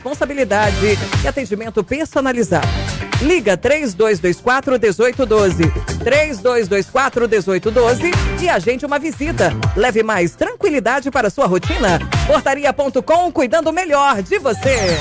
responsabilidade e atendimento personalizado. Liga 3224-1812. 3224-1812 e agende uma visita. Leve mais tranquilidade para sua rotina. Portaria.com, cuidando melhor de você.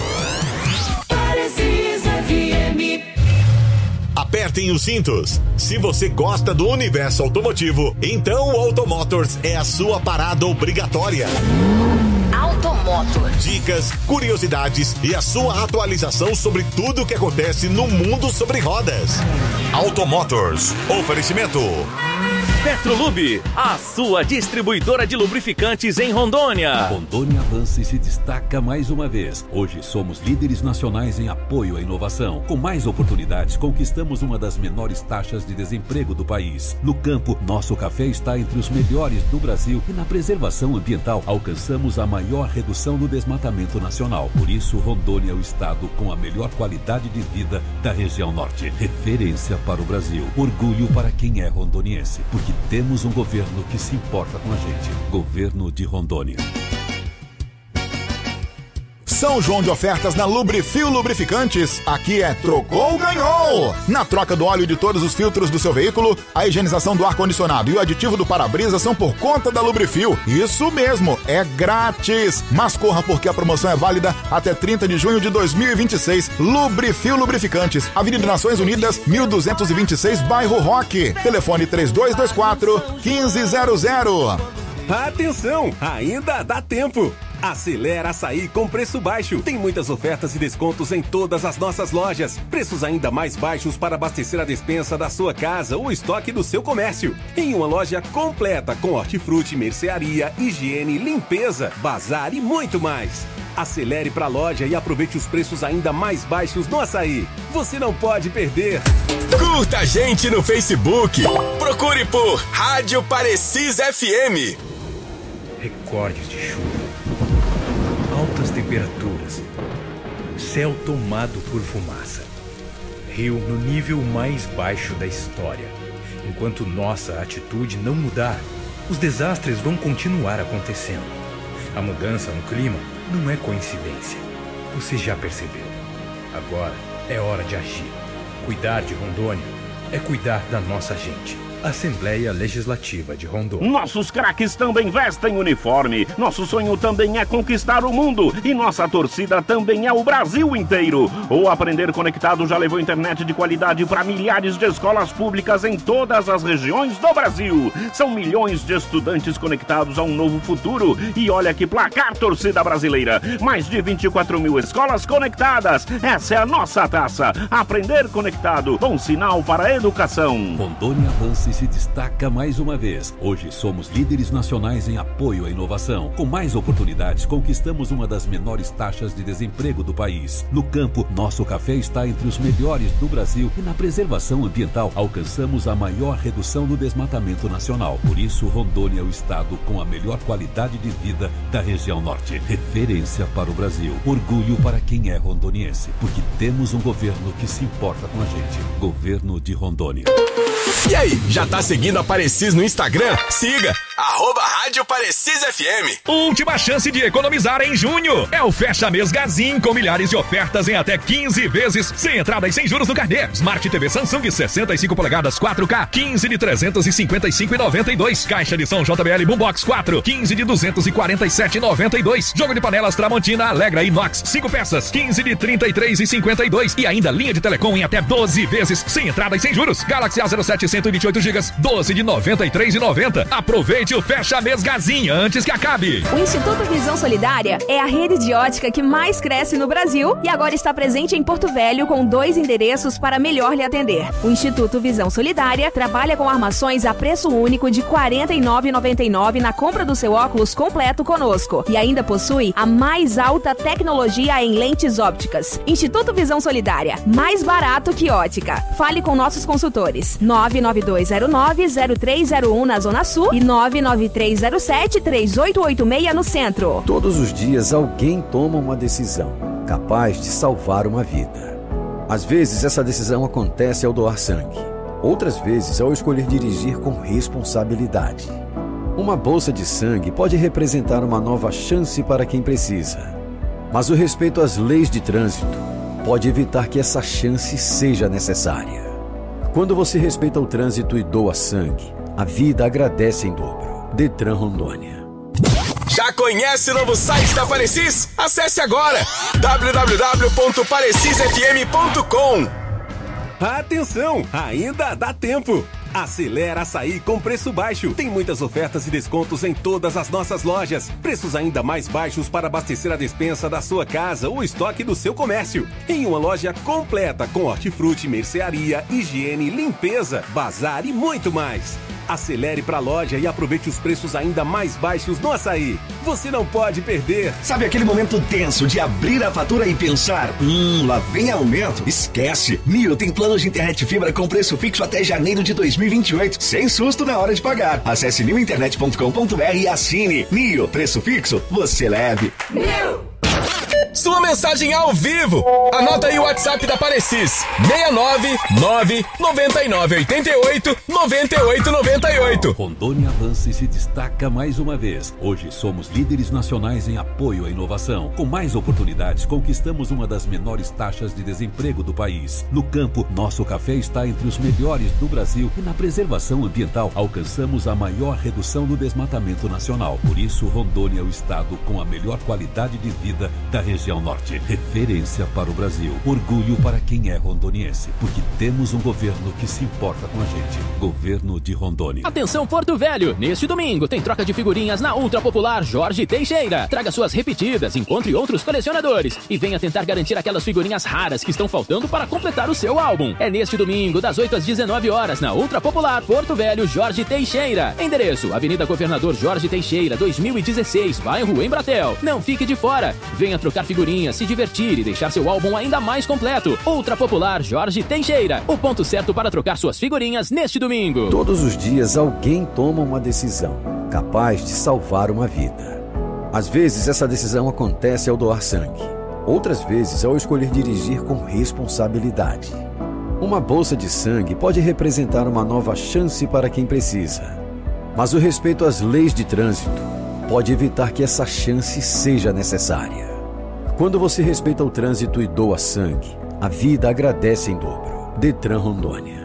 Apertem os cintos. Se você gosta do universo automotivo, então o Automotors é a sua parada obrigatória. Automotors. Dicas, curiosidades e a sua atualização sobre tudo o que acontece no mundo sobre rodas. Automotors. Oferecimento Petrolube, a sua distribuidora de lubrificantes em Rondônia. Rondônia avança e se destaca mais uma vez. Hoje somos líderes nacionais em apoio à inovação. Com mais oportunidades, conquistamos uma das menores taxas de desemprego do país. No campo, nosso café está entre os melhores do Brasil e na preservação ambiental alcançamos a maior redução no desmatamento nacional. Por isso, Rondônia é o estado com a melhor qualidade de vida da região norte. Referência para o Brasil. Orgulho para quem é rondoniense. Porque temos um governo que se importa com a gente. Governo de Rondônia. São João de ofertas na Lubrifil Lubrificantes. Aqui é trocou, ganhou! Na troca do óleo de todos os filtros do seu veículo, a higienização do ar-condicionado e o aditivo do para-brisa são por conta da Lubrifil. Isso mesmo, é grátis! Mas corra porque a promoção é válida até 30 de junho de 2026. Lubrifil Lubrificantes, Avenida Nações Unidas, 1226, Bairro Roque. Telefone 3224-1500. Atenção, ainda dá tempo! Acelera Açaí com preço baixo. Tem muitas ofertas e descontos em todas as nossas lojas. Preços ainda mais baixos para abastecer a despensa da sua casa ou estoque do seu comércio. Em uma loja completa com hortifruti, mercearia, higiene, limpeza, bazar e muito mais. Acelere para a loja e aproveite os preços ainda mais baixos no Açaí. Você não pode perder. Curta a gente no Facebook. Procure por Rádio Parecis FM. Recordes de chuva, altas temperaturas, céu tomado por fumaça, rio no nível mais baixo da história. Enquanto nossa atitude não mudar, os desastres vão continuar acontecendo. A mudança no clima não é coincidência. Você já percebeu. Agora é hora de agir. Cuidar de Rondônia é cuidar da nossa gente. Assembleia Legislativa de Rondônia. Nossos craques também vestem uniforme. Nosso sonho também é conquistar o mundo. E nossa torcida também é o Brasil inteiro. O Aprender Conectado já levou internet de qualidade para milhares de escolas públicas em todas as regiões do Brasil. São milhões de estudantes conectados a um novo futuro. E olha que placar, torcida brasileira. Mais de 24 mil escolas conectadas. Essa é a nossa taça. Aprender Conectado. Bom sinal para a educação. Rondônia avança e se destaca mais uma vez. Hoje somos líderes nacionais em apoio à inovação. Com mais oportunidades, conquistamos uma das menores taxas de desemprego do país. No campo, nosso café está entre os melhores do Brasil e na preservação ambiental alcançamos a maior redução no desmatamento nacional. Por isso, Rondônia é o estado com a melhor qualidade de vida da região norte. Referência para o Brasil. Orgulho para quem é rondoniense. Porque temos um governo que se importa com a gente. Governo de Rondônia. E aí, já tá seguindo a Parecis no Instagram? Siga! @Rádio Parecis FM. Última chance de economizar em junho. É o Fecha Mês Gazin com milhares de ofertas em até 15 vezes, sem entrada e sem juros no carnê. Smart TV Samsung 65 polegadas 4K, 15 de 355,92. Caixa de som JBL Boombox 4, 15 de 247,92. Jogo de panelas Tramontina Alegra Inox 5 peças, 15 de 33,52. E ainda linha de telecom em até 12 vezes, sem entrada e sem juros. Galaxy A07 128 GB, 12 de 93,90. Aproveite o Fecha Mês Gazin antes que acabe. O Instituto Visão Solidária é a rede de ótica que mais cresce no Brasil e agora está presente em Porto Velho com 2 endereços para melhor lhe atender. O Instituto Visão Solidária trabalha com armações a preço único de R$ 49,99 na compra do seu óculos completo conosco e ainda possui a mais alta tecnologia em lentes ópticas. Instituto Visão Solidária, mais barato que ótica. Fale com nossos consultores 99209-0301 na Zona Sul e 99307-3886 no Centro. Todos os dias alguém toma uma decisão capaz de salvar uma vida. Às vezes essa decisão acontece ao doar sangue. Outras vezes ao escolher dirigir com responsabilidade. Uma bolsa de sangue pode representar uma nova chance para quem precisa. Mas o respeito às leis de trânsito pode evitar que essa chance seja necessária. Quando você respeita o trânsito e doa sangue, a vida agradece em dobro. Detran Rondônia. Já conhece o novo site da Parecis? Acesse agora www.parecisfm.com. Atenção, ainda dá tempo. Acelera Açaí com preço baixo. Tem muitas ofertas e descontos em todas as nossas lojas. Preços ainda mais baixos para abastecer a despensa da sua casa ou estoque do seu comércio. Em uma loja completa com hortifruti, mercearia, higiene, limpeza, bazar e muito mais. Acelere para a loja e aproveite os preços ainda mais baixos no açaí. Você não pode perder. Sabe aquele momento tenso de abrir a fatura e pensar, lá vem aumento? Esquece. Nio tem planos de internet fibra com preço fixo até janeiro de 2028, sem susto na hora de pagar. Acesse niointernet.com.br e assine. Nio, preço fixo, você leve. Nio. Sua mensagem ao vivo. Anota aí o WhatsApp da Parecis. 699-9988-9898. Rondônia avança e se destaca mais uma vez. Hoje somos líderes nacionais em apoio à inovação. Com mais oportunidades, conquistamos uma das menores taxas de desemprego do país. No campo, nosso café está entre os melhores do Brasil e na preservação ambiental alcançamos a maior redução do desmatamento nacional. Por isso, Rondônia é o estado com a melhor qualidade de vida da região norte. Referência para o Brasil. Orgulho para quem é rondoniense, porque temos um governo que se importa com a gente. Governo de Rondônia. Atenção Porto Velho, neste domingo tem troca de figurinhas na ultra popular Jorge Teixeira. Traga suas repetidas, encontre outros colecionadores e venha tentar garantir aquelas figurinhas raras que estão faltando para completar o seu álbum. É neste domingo, das 8 às 19 horas, na ultra popular Porto Velho Jorge Teixeira. Endereço: Avenida Governador Jorge Teixeira, 2016, bairro Embratel. Não fique de fora. Venha trocar figurinhas, se divertir e deixar seu álbum ainda mais completo. Ultra Popular Jorge Teixeira, o ponto certo para trocar suas figurinhas neste domingo. Todos os dias alguém toma uma decisão capaz de salvar uma vida. Às vezes essa decisão acontece ao doar sangue. Outras vezes ao escolher dirigir com responsabilidade. Uma bolsa de sangue pode representar uma nova chance para quem precisa. Mas o respeito às leis de trânsito pode evitar que essa chance seja necessária. Quando você respeita o trânsito e doa sangue, a vida agradece em dobro. Detran Rondônia.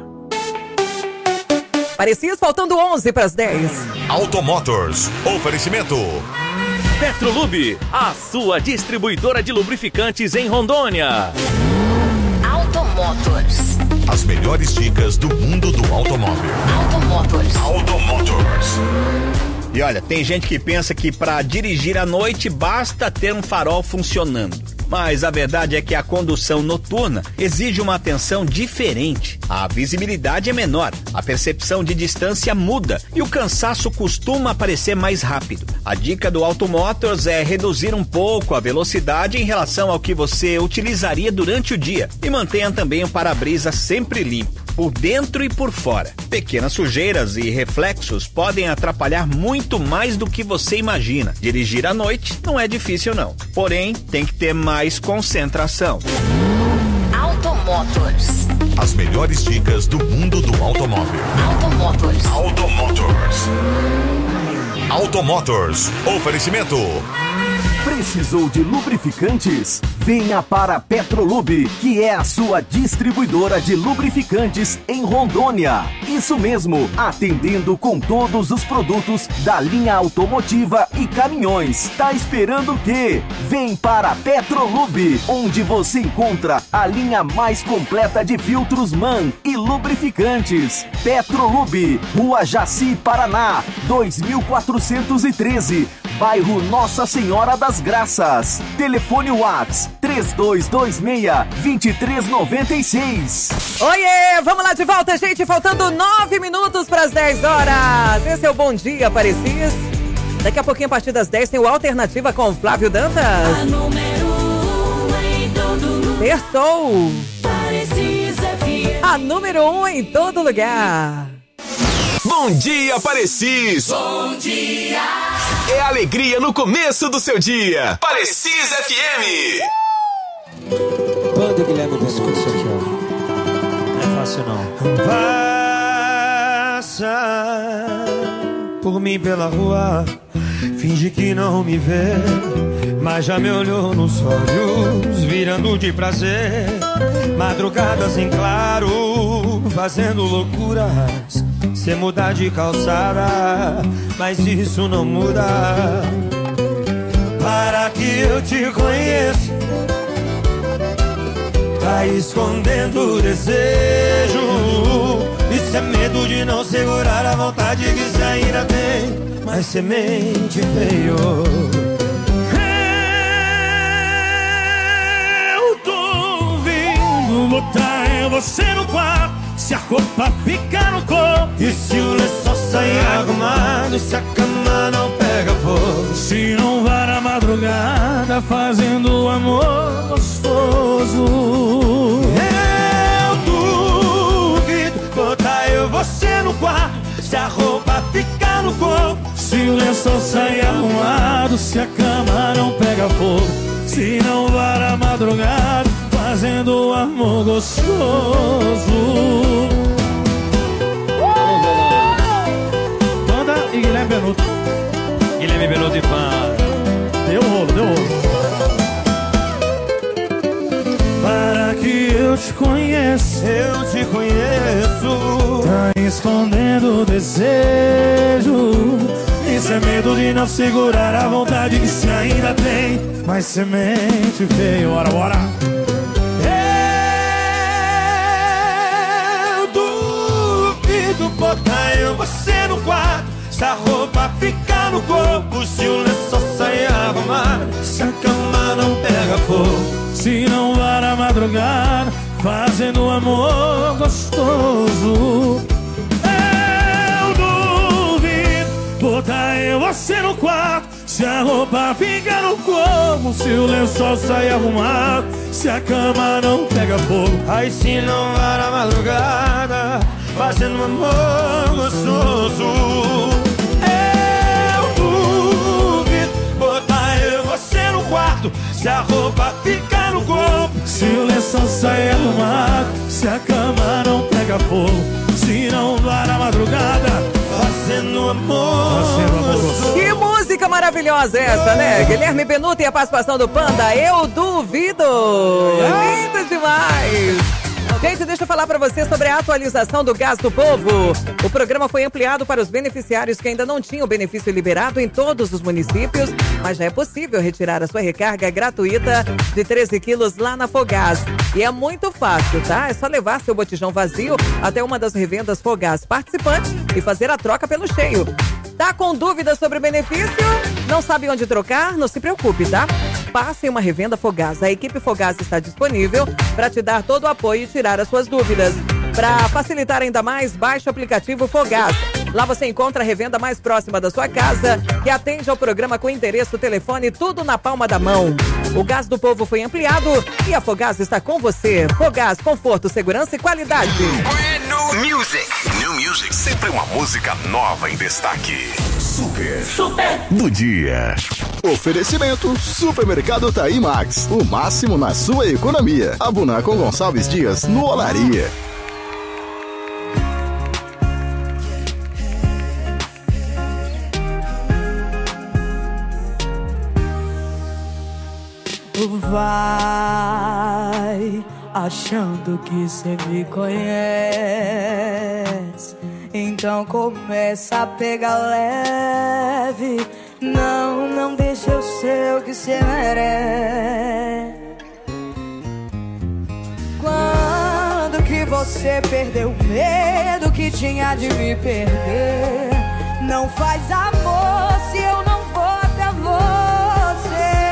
Parecis faltando 11 para as 10. Automotors. Oferecimento. Petrolube, a sua distribuidora de lubrificantes em Rondônia. Automotors. As melhores dicas do mundo do automóvel. Automotors. Automotors. E olha, tem gente que pensa que para dirigir à noite basta ter um farol funcionando. Mas a verdade é que a condução noturna exige uma atenção diferente. A visibilidade é menor, a percepção de distância muda e o cansaço costuma aparecer mais rápido. A dica do Automotors é reduzir um pouco a velocidade em relação ao que você utilizaria durante o dia e mantenha também o para-brisa sempre limpo, por dentro e por fora. Pequenas sujeiras e reflexos podem atrapalhar muito mais do que você imagina. Dirigir à noite não é difícil não, porém tem que ter mais concentração. Automotors. As melhores dicas do mundo do automóvel. Automotors. Automotors. Automotors. Oferecimento. Precisou de lubrificantes? Venha para a Petrolube, que é a sua distribuidora de lubrificantes em Rondônia. Isso mesmo, atendendo com todos os produtos da linha automotiva e caminhões. Tá esperando o quê? Vem para a Petrolube, onde você encontra a linha mais completa de filtros MAN e lubrificantes. Petrolube, Rua Jaci, Paraná, 2413, bairro Nossa Senhora das Graças. Telefone WhatsApp 3226-2396. Oiê, vamos lá de volta, gente. Faltando 9 minutos para as 10 horas. Esse é o Bom Dia, Parecis. Daqui a pouquinho, a partir das 10, tem o Alternativa com Flávio Dantas. A número 1 em todo lugar. Terçou. Parecis FM. A número 1 em todo lugar. Bom dia, Parecis! Bom dia! É alegria no começo do seu dia. Parecis FM! Banda Guilherme Pescoço aqui, ó. Não é fácil não. Passa por mim pela rua, finge que não me vê, mas já me olhou nos olhos, virando de prazer. Madrugadas em claro, fazendo loucuras, sem mudar de calçada, mas isso não muda. Para que eu te conheça, tá escondendo o desejo. Isso é medo de não segurar a vontade que você ainda tem, mas semente veio. Eu tô vindo botar você no quarto, se a roupa ficar no corpo, e se o lençol sair arrumado, se a cama não pega fogo, se não vai na madrugada fazendo amor gostoso. Eu duvido botar você no quarto, se a roupa ficar no corpo, se o lençol sair arrumado, se a cama não pega fogo, se não vai na madrugada fazendo amor gostoso. Banda e Guilherme Benuto. Guilherme Benuto e Pan. Deu rolo, deu rolo. Para que eu te conheça, eu te conheço, tá escondendo o desejo. Isso é medo de não segurar a vontade que se ainda tem, mas semente veio, bora, bora. Eu duvido botar você no quarto, se a roupa ficar no corpo, se o lençol sair arrumado, se a cama não pega fogo, se não vai na madrugada fazendo amor gostoso. Eu duvido botar você no quarto, se a roupa fica no corpo, se o lençol sai arrumado, se a cama não pega fogo, aí se não vai na madrugada fazendo amor gostoso. Eu duvido botar você no quarto, se a roupa fica no corpo, se o lençol sai arrumado, se a cama não pega fogo, se não vai na madrugada fazendo amor gostoso. Que música maravilhosa essa, né? Guilherme Benuto e a participação do Panda, Eu Duvido. Lindo demais. Gente, deixa eu falar pra você sobre a atualização do Gás do Povo. O programa foi ampliado para os beneficiários que ainda não tinham o benefício liberado em todos os municípios, mas já é possível retirar a sua recarga gratuita de 13 quilos lá na Fogás. E é muito fácil, tá? É só levar seu botijão vazio até uma das revendas Fogás participantes e fazer a troca pelo cheio. Tá com dúvidas sobre o benefício? Não sabe onde trocar? Não se preocupe, tá? Passe em uma revenda Fogás. A equipe Fogás está disponível para te dar todo o apoio e tirar as suas dúvidas. Para facilitar ainda mais, baixe o aplicativo Fogás. Lá você encontra a revenda mais próxima da sua casa, que atende ao programa com endereço, telefone, tudo na palma da mão. O Gás do Povo foi ampliado e a Fogás está com você. Fogás, conforto, segurança e qualidade. New Music. New Music, sempre uma música nova em destaque. Super do dia. Oferecimento Supermercado Taí Max, o máximo na sua economia. Abuna com Gonçalves Dias no Olaria. Vai achando que cê me conhece, então começa a pegar leve. Não deixa eu ser o que cê merece. Quando que você perdeu o medo que tinha de me perder? Não faz amor se eu não vou até você.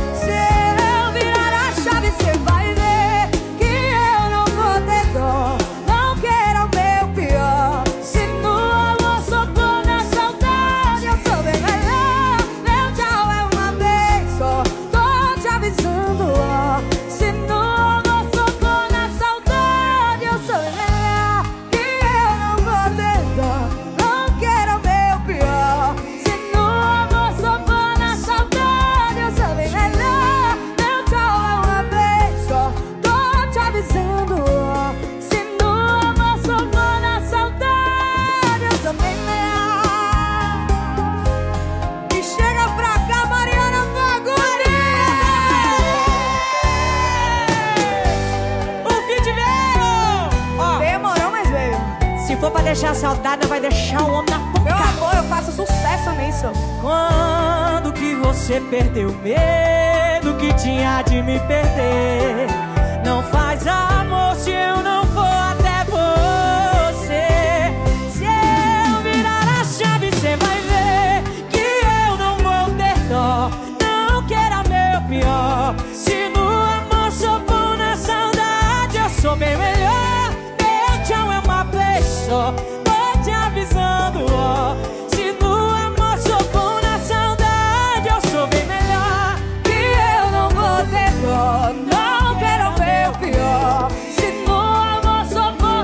Você vai ver que eu não vou ter dó. Não quero o meu pior. Se no amor socou na saudade, eu sou bem melhor. Meu tchau é uma vez só, tô te avisando, ó. Se no amor socou na saudade, eu sou bem melhor. Que eu não vou ter dó. Não quero o meu pior. Se no for pra deixar saudade, vai deixar o homem na ponta. Meu amor, eu faço sucesso nisso. Quando que você perdeu o medo que tinha de me perder? Não faz amor se eu não for até você. Se eu virar a chave, cê vai ver que eu não vou ter dó. Não queira meu pior. Se no amor sou bom, na saudade eu sou bem melhor. Meu tchau é uma vez só, tô te avisando, ó. Se no amor sou bom, na saudade eu sou bem melhor. Que eu não vou ter dó. Não quero meu pior. Se no amor sou bom,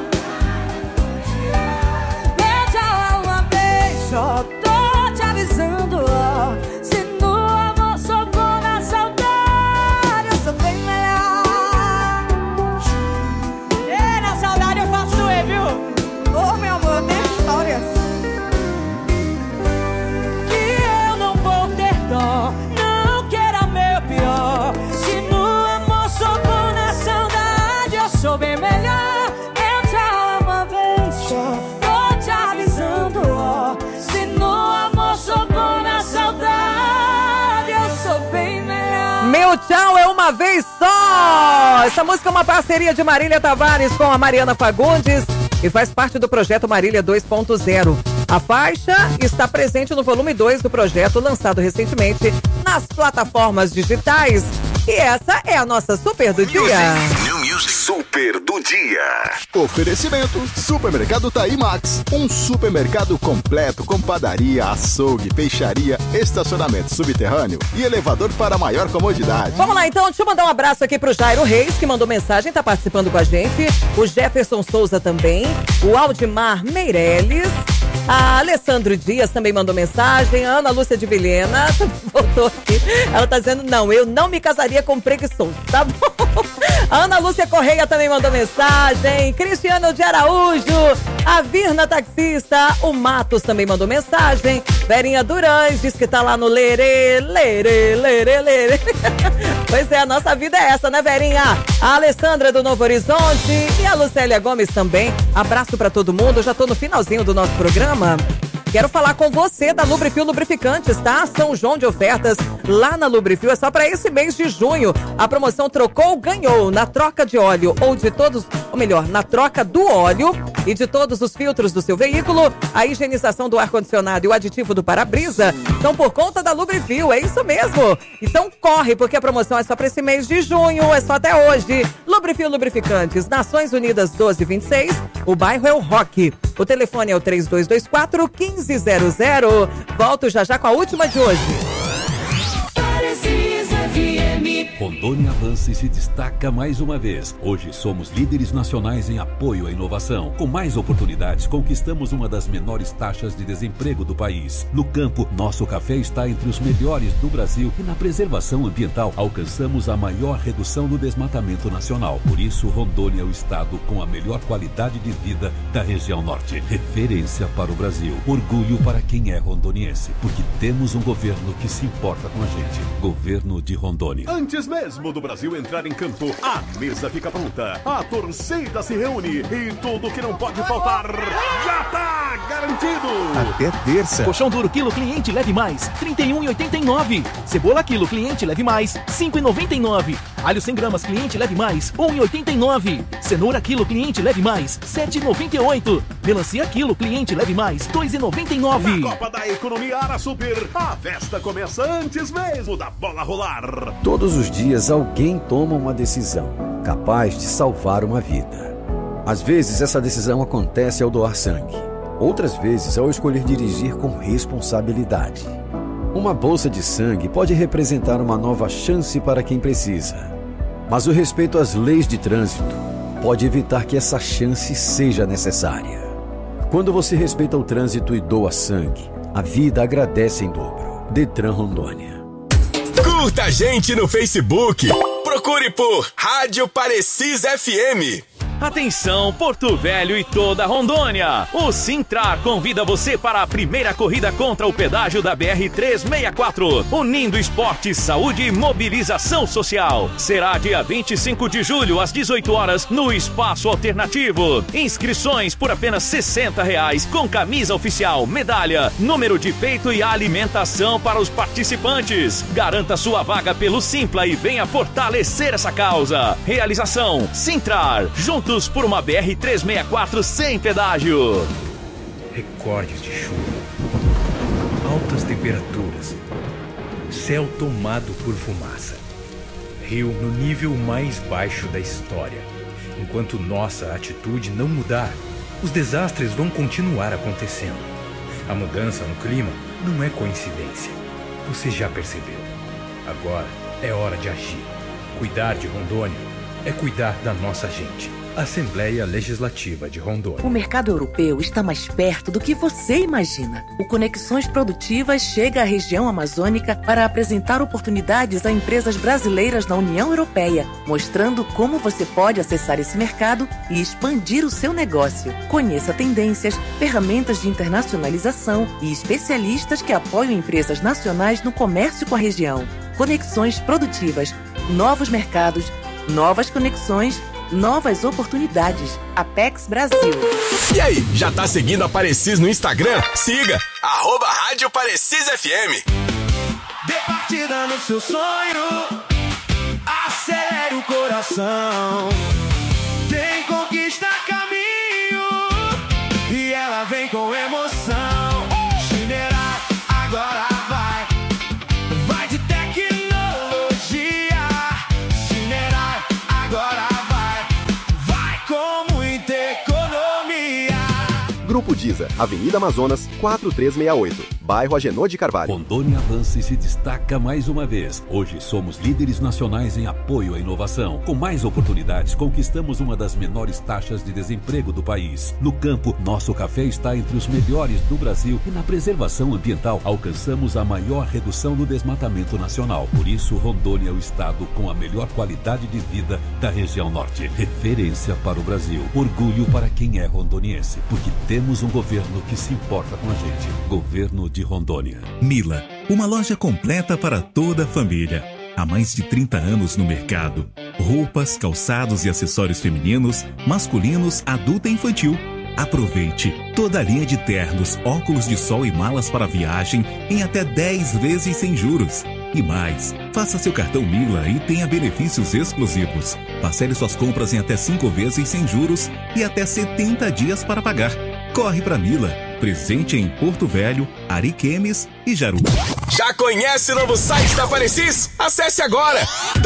meu tchau é uma vez só, tô te avisando, ó. Se no amor sou bom, na saudade eu sou bem melhor. E na saudade eu faço doer, viu? Ô, meu amor, tem histórias. Que eu não vou ter dó. Não queira meu pior. Se no amor sou bom, na saudade eu sou bem melhor. Meu tchau é uma vez só, tô te avisando, ó. Se no amor sou bom, na saudade eu sou bem melhor. Meu tchau é uma vez só! Essa música é uma parceria de Marília Tavares com a Mariana Fagundes e faz parte do projeto Marília 2.0. A faixa está presente no volume 2 do projeto, lançado recentemente nas plataformas digitais. E essa é a nossa Super do Dia. New Music Super do Dia. Oferecimento Supermercado Taí Max. Um supermercado completo com padaria, açougue, peixaria, estacionamento subterrâneo e elevador para maior comodidade. Vamos lá então, deixa eu mandar um abraço aqui pro Jairo Reis, que mandou mensagem, tá participando com a gente. O Jefferson Souza também. O Aldimar Meirelles. A Alessandro Dias também mandou mensagem. A Ana Lúcia de Vilhena voltou aqui. Ela tá dizendo, não, eu não me casaria com preguiçoso, tá bom? A Ana Lúcia Correia também mandou mensagem. Cristiano de Araújo. A Virna Taxista. O Matos também mandou mensagem. Verinha Durães diz que tá lá no lerê, lerê, lerê, lerê. Pois é, a nossa vida é essa, né, Verinha? A Alessandra do Novo Horizonte e a Lucélia Gomes também. Abraço pra todo mundo. Eu já tô no finalzinho do nosso programa. Quero falar com você da Lubrifil Lubrificantes, tá? São João de ofertas lá na Lubrifil. É só para esse mês de junho. A promoção trocou, ganhou. Na troca de óleo ou de todos, ou melhor, na troca do óleo e de todos os filtros do seu veículo, a higienização do ar-condicionado e o aditivo do para-brisa estão por conta da Lubrifil. É isso mesmo. Então corre, porque a promoção é só para esse mês de junho. É só até hoje. Lubrifil Lubrificantes, Nações Unidas 1226. O bairro é o Roque. O telefone é o 3224-1500. Volto já com a última de hoje. Rondônia avança e se destaca mais uma vez. Hoje somos líderes nacionais em apoio à inovação. Com mais oportunidades, conquistamos uma das menores taxas de desemprego do país. No campo, nosso café está entre os melhores do Brasil e na preservação ambiental alcançamos a maior redução do desmatamento nacional. Por isso, Rondônia é o estado com a melhor qualidade de vida da região norte. Referência para o Brasil. Orgulho para quem é rondoniense, porque temos um governo que se importa com a gente. Governo de Rondônia. Antes mesmo do Brasil entrar em campo, a mesa fica pronta, a torcida se reúne e tudo que não pode faltar já tá garantido. Até terça. Colchão duro quilo cliente leve mais, R$ 31,89. Cebola quilo cliente leve mais, R$ 5,99. Alho 100 gramas cliente leve mais, R$ 1,89. Cenoura quilo cliente leve mais, R$ 7,98. Melancia quilo cliente leve mais, R$ 2,99. Na Copa da Economia Ara Super, a festa começa antes mesmo da bola rolar. Todos os dias alguém toma uma decisão capaz de salvar uma vida. Às vezes essa decisão acontece ao doar sangue. Outras vezes ao escolher dirigir com responsabilidade. Uma bolsa de sangue pode representar uma nova chance para quem precisa. Mas o respeito às leis de trânsito pode evitar que essa chance seja necessária. Quando você respeita o trânsito e doa sangue, a vida agradece em dobro. Detran Rondônia. Curta a gente no Facebook. Procure por Rádio Parecis FM. Atenção, Porto Velho e toda Rondônia! O Sintrar convida você para a primeira corrida contra o pedágio da BR-364, unindo esporte, saúde e mobilização social. Será dia 25 de julho, às 18 horas, no Espaço Alternativo. Inscrições por apenas R$60, com camisa oficial, medalha, número de peito e alimentação para os participantes. Garanta sua vaga pelo Simpla e venha fortalecer essa causa. Realização Sintrar, juntos por uma BR-364 sem pedágio. Recordes de chuva, altas temperaturas, céu tomado por fumaça, rio no nível mais baixo da história. Enquanto nossa atitude não mudar, os desastres vão continuar acontecendo. A mudança no clima não é coincidência. Você já percebeu. Agora é hora de agir. Cuidar de Rondônia é cuidar da nossa gente. Assembleia Legislativa de Rondônia. O mercado europeu está mais perto do que você imagina. O Conexões Produtivas chega à região amazônica para apresentar oportunidades a empresas brasileiras na União Europeia, mostrando como você pode acessar esse mercado e expandir o seu negócio. Conheça tendências, ferramentas de internacionalização e especialistas que apoiam empresas nacionais no comércio com a região. Conexões Produtivas. Novos mercados, novas conexões, novas oportunidades. Apex Brasil. E aí, já tá seguindo a Parecis no Instagram? Siga, @Rádio Parecis FM. Dê partida no seu sonho, acelere o coração. Tem conquista a caminho e ela vem com emoção. Chinerar agora vai de tecnologia. Chinerar agora vai com muita economia. Grupo Diza, Avenida Amazonas, 4368, bairro Agenor de Carvalho. Rondônia avança e se destaca mais uma vez. Hoje somos líderes nacionais em apoio à inovação. Com mais oportunidades, conquistamos uma das menores taxas de desemprego do país. No campo, nosso café está entre os melhores do Brasil e na preservação ambiental alcançamos a maior redução do desmatamento nacional. Por isso, Rondônia é o estado com a melhor qualidade de vida da região norte. Referência para o Brasil. Orgulho para quem é rondoniense, porque temos um governo que se importa com a gente. Governo de Rondônia. Mila, uma loja completa para toda a família. Há mais de 30 anos no mercado. Roupas, calçados e acessórios femininos, masculinos, adulto e infantil. Aproveite toda a linha de ternos, óculos de sol e malas para viagem em até 10 vezes sem juros. E mais, faça seu cartão Mila e tenha benefícios exclusivos. Parcele suas compras em até 5 vezes sem juros e até 70 dias para pagar. Corre para Mila, presente em Porto Velho, Ariquemes e Jaru. Já conhece o novo site da Parecis? Acesse agora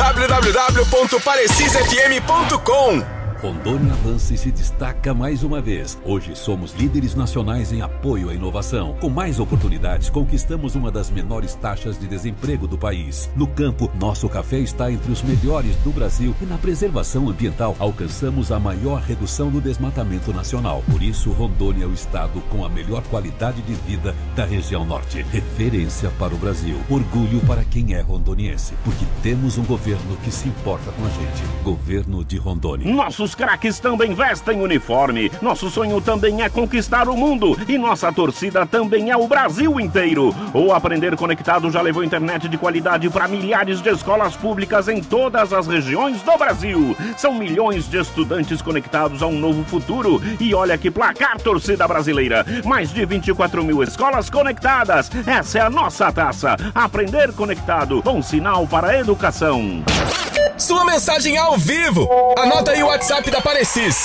www.parecisfm.com. Rondônia avança e se destaca mais uma vez. Hoje somos líderes nacionais em apoio à inovação. Com mais oportunidades, conquistamos uma das menores taxas de desemprego do país. No campo, nosso café está entre os melhores do Brasil e na preservação ambiental alcançamos a maior redução do desmatamento nacional. Por isso, Rondônia é o estado com a melhor qualidade de vida da região norte. Referência para o Brasil. Orgulho para quem é rondoniense, porque temos um governo que se importa com a gente. Governo de Rondônia. Nossos craques também vestem uniforme. Nosso sonho também é conquistar o mundo e nossa torcida também é o Brasil inteiro. O Aprender Conectado já levou internet de qualidade para milhares de escolas públicas em todas as regiões do Brasil. São milhões de estudantes conectados a um novo futuro. E olha que placar, torcida brasileira. Mais de 24 mil escolas conectadas. Essa é a nossa taça. Aprender Conectado, um sinal para a educação. Sua mensagem ao vivo. Anota aí o WhatsApp da Parecis.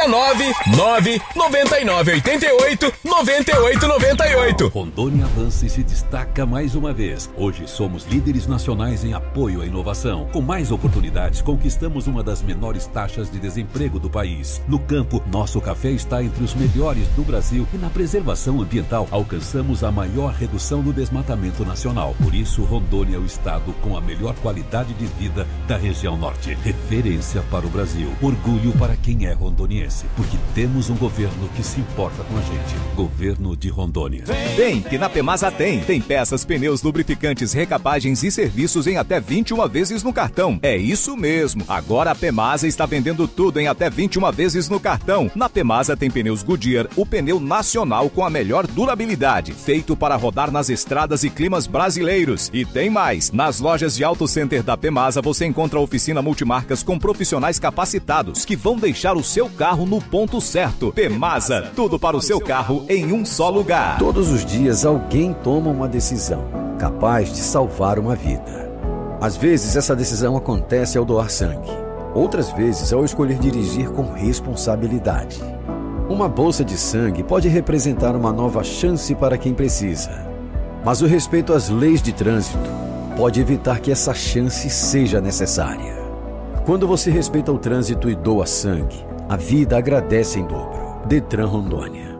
699-9988-9898. Rondônia avança e se destaca mais uma vez. Hoje somos líderes nacionais em apoio à inovação. Com mais oportunidades, conquistamos uma das menores taxas de desemprego do país. No campo, nosso café está entre os melhores do Brasil e na preservação ambiental alcançamos a maior redução do desmatamento nacional. Por isso, Rondônia é o estado com a melhor qualidade de vida da região Comercial Norte. Referência para o Brasil. Orgulho para quem é rondoniense. Porque temos um governo que se importa com a gente. Governo de Rondônia. Vem, que na Pemasa tem. Tem peças, pneus, lubrificantes, recapagens e serviços em até 21 vezes no cartão. É isso mesmo. Agora a Pemasa está vendendo tudo em até 21 vezes no cartão. Na Pemasa tem pneus Goodyear, o pneu nacional com a melhor durabilidade. Feito para rodar nas estradas e climas brasileiros. E tem mais. Nas lojas de Auto Center da Pemasa você encontra a oficina multimarcas com profissionais capacitados que vão deixar o seu carro no ponto certo. Pemasa, tudo para o seu carro em um só lugar. Todos os dias alguém toma uma decisão capaz de salvar uma vida. Às vezes essa decisão acontece ao doar sangue. Outras vezes ao escolher dirigir com responsabilidade. Uma bolsa de sangue pode representar uma nova chance para quem precisa. Mas o respeito às leis de trânsito pode evitar que essa chance seja necessária. Quando você respeita o trânsito e doa sangue, a vida agradece em dobro. Detran Rondônia.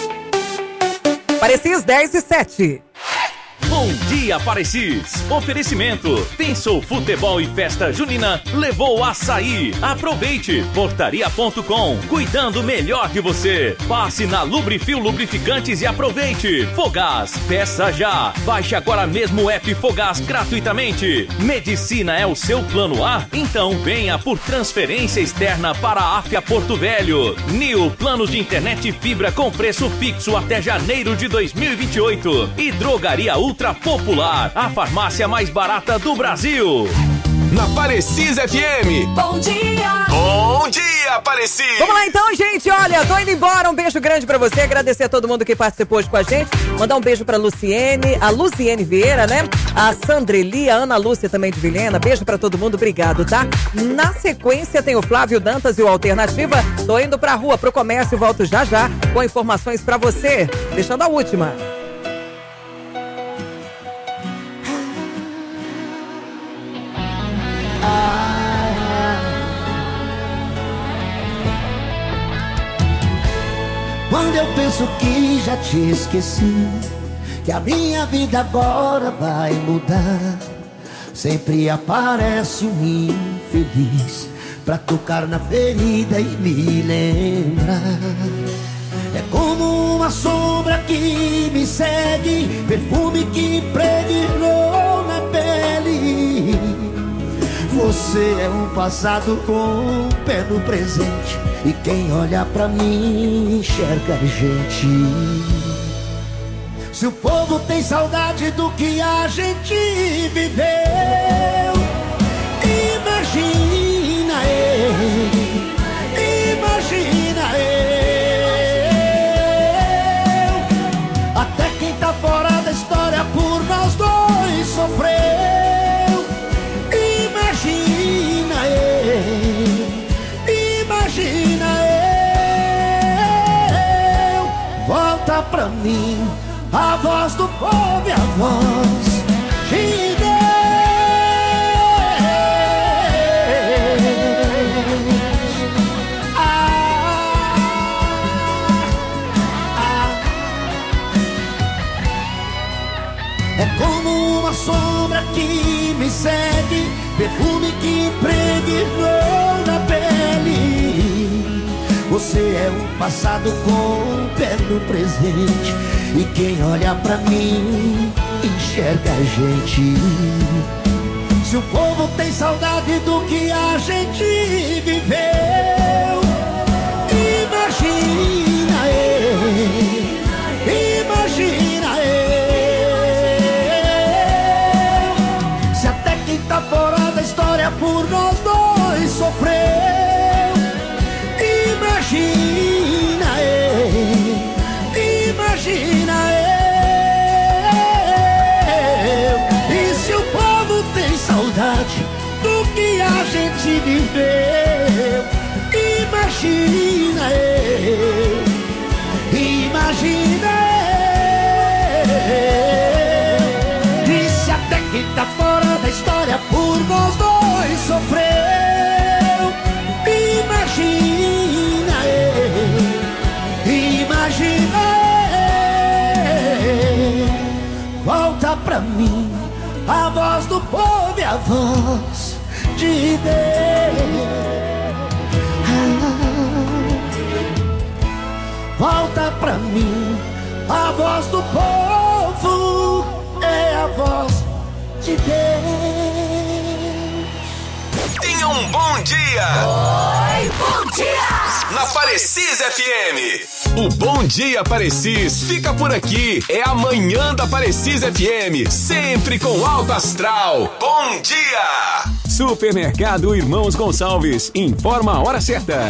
Parecis 10:07. Bom dia, Parecis! Oferecimento: pensou futebol e festa junina? Levou açaí. Aproveite! Portaria.com, cuidando melhor de você. Passe na Lubrifil Lubrificantes e aproveite. Fogás, peça já. Baixe agora mesmo o app Fogás gratuitamente. Medicina é o seu plano A? Então venha por transferência externa para a Áfia Porto Velho. Nil, plano de internet e fibra com preço fixo até janeiro de 2028. E Drogaria Ultra Popular, a farmácia mais barata do Brasil. Na Parecis FM. Bom dia! Bom dia, Parecis! Vamos lá então, gente. Olha, tô indo embora. Um beijo grande pra você. Agradecer a todo mundo que participou hoje com a gente. Mandar um beijo pra Luciene, a Luciene Vieira, né? A Sandreli, a Ana Lúcia também de Vilhena. Beijo pra todo mundo. Obrigado, tá? Na sequência tem o Flávio Dantas e o Alternativa. Tô indo pra rua, pro comércio. Volto já já com informações pra você. Deixando a última. Quando eu penso que já te esqueci, que a minha vida agora vai mudar, sempre aparece um infeliz pra tocar na ferida e me lembrar. É como uma sombra que me segue, perfume que impregnou na pele. Você é um passado com um pé no presente, e quem olha pra mim enxerga a gente. Se o povo tem saudade do que a gente viveu, imagina eu, imagina eu. Até quem tá fora da história por nós dois sofreu. Imagina eu, imagina eu. Volta pra mim a voz do povo e a voz de Deus. É como uma sombra que me segue, perfume que impregnou na pele. Você é um passado com um pé no presente, e quem olha pra mim enxerga a gente. Se o povo tem saudade do que a gente viveu, imagina eu, imagina eu. Se até quem tá fora da história por nós dois sofreu, imagina eu, imagina eu. E se o povo tem saudade do que a gente viveu, imagina eu, imagina eu. E se até quem tá fora da história por nós dois sofreu, imagina eu, imagina eu. Volta pra mim a voz do povo e a voz de te dei. Volta pra mim, a voz do povo é a voz de Deus. Tenha um bom dia! Oi, bom dia! Na Parecis FM. O Bom Dia Parecis fica por aqui. É amanhã da Parecis FM, sempre com alto astral. Bom dia! Supermercado Irmãos Gonçalves, informa a hora certa.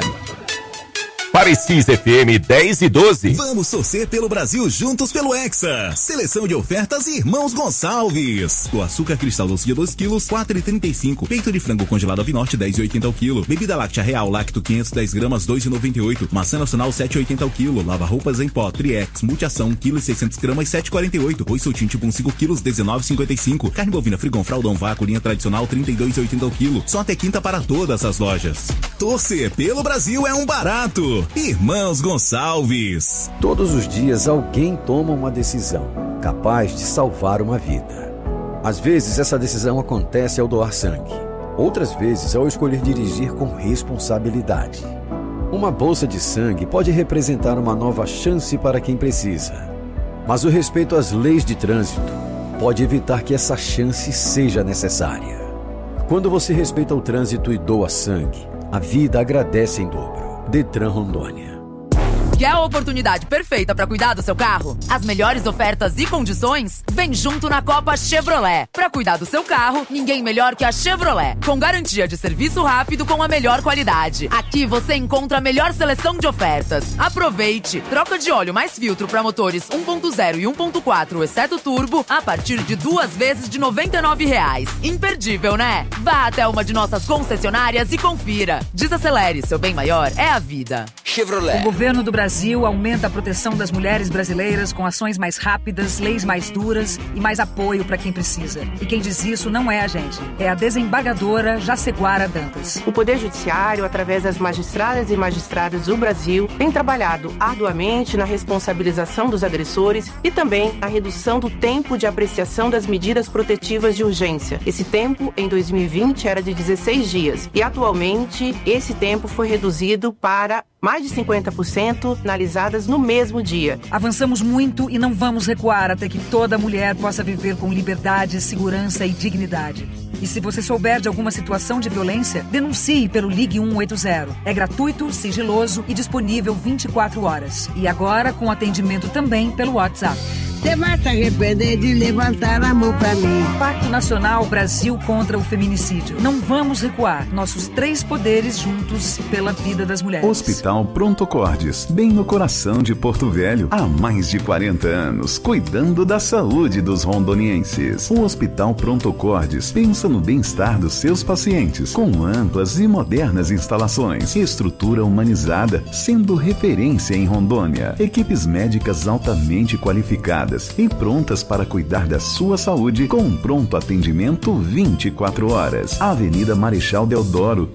Parecis FM 10 e 12. Vamos torcer pelo Brasil juntos pelo Hexa. Seleção de ofertas Irmãos Gonçalves. O açúcar cristal doce de 2 quilos, 4,35. Peito de frango congelado Avinorte, 10,80 ao quilo. Bebida láctea Real Lacto 510 gramas, 2,98. Maçã nacional, 7,80 ao quilo. Lava roupas em pó Triex Multiação, 1 kg 600 gramas, 7,48. Oi soltinho tipo 5 quilos, 19,55. Carne bovina Frigon Fraldão Vácuo, linha tradicional, 32,80 ao quilo. Só até quinta para todas as lojas. Torcer pelo Brasil é um barato. Irmãos Gonçalves. Todos os dias alguém toma uma decisão capaz de salvar uma vida. Às vezes essa decisão acontece ao doar sangue. Outras vezes ao escolher dirigir com responsabilidade. Uma bolsa de sangue pode representar uma nova chance para quem precisa. Mas o respeito às leis de trânsito pode evitar que essa chance seja necessária. Quando você respeita o trânsito e doa sangue, a vida agradece em dobro. Detran Rondônia. Quer a oportunidade perfeita para cuidar do seu carro? As melhores ofertas e condições? Vem junto na Copa Chevrolet. Para cuidar do seu carro, ninguém melhor que a Chevrolet. Com garantia de serviço rápido com a melhor qualidade. Aqui você encontra a melhor seleção de ofertas. Aproveite! Troca de óleo mais filtro para motores 1.0 e 1.4, exceto turbo, a partir de 2 vezes de R$ 99,00. Imperdível, né? Vá até uma de nossas concessionárias e confira. Desacelere, seu bem maior é a vida. Chevrolet. O governo do Brasil aumenta a proteção das mulheres brasileiras com ações mais rápidas, leis mais duras e mais apoio para quem precisa. E quem diz isso não é a gente, é a desembargadora Jaceguara Dantas. O Poder Judiciário, através das magistradas e magistrados do Brasil, tem trabalhado arduamente na responsabilização dos agressores e também na redução do tempo de apreciação das medidas protetivas de urgência. Esse tempo, em 2020, era de 16 dias e atualmente esse tempo foi reduzido para mais de 50% analisadas no mesmo dia. Avançamos muito e não vamos recuar até que toda mulher possa viver com liberdade, segurança e dignidade. E se você souber de alguma situação de violência, denuncie pelo Ligue 180. É gratuito, sigiloso e disponível 24 horas. E agora com atendimento também pelo WhatsApp. Você vai se arrepender de levantar a mão pra mim. Pacto Nacional Brasil contra o Feminicídio. Não vamos recuar. Nossos 3 poderes juntos pela vida das mulheres. Hospital Pronto Cordes, bem no coração de Porto Velho, há mais de 40 anos, cuidando da saúde dos rondonienses. O Hospital Pronto Cordes pensa no bem-estar dos seus pacientes, com amplas e modernas instalações, estrutura humanizada, sendo referência em Rondônia. Equipes médicas altamente qualificadas e prontas para cuidar da sua saúde com um pronto atendimento 24 horas. Avenida Marechal Deodoro,